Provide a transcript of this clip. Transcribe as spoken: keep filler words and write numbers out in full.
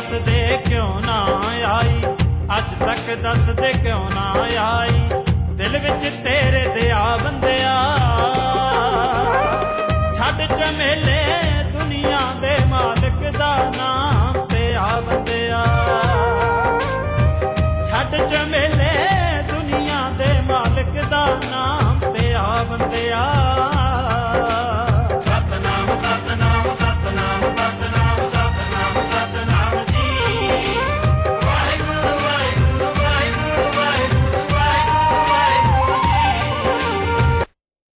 दसदे क्यों ना आई, अज तक दसदे क्यों ना आई। दिल विच तेरे दया बंदिया, छड्ड झमेले दुनिया दे मालिक दा नाम ते आ बंदिया। छड्ड झमेले दुनिया दे मालिक दा नाम ते आ बंदिया।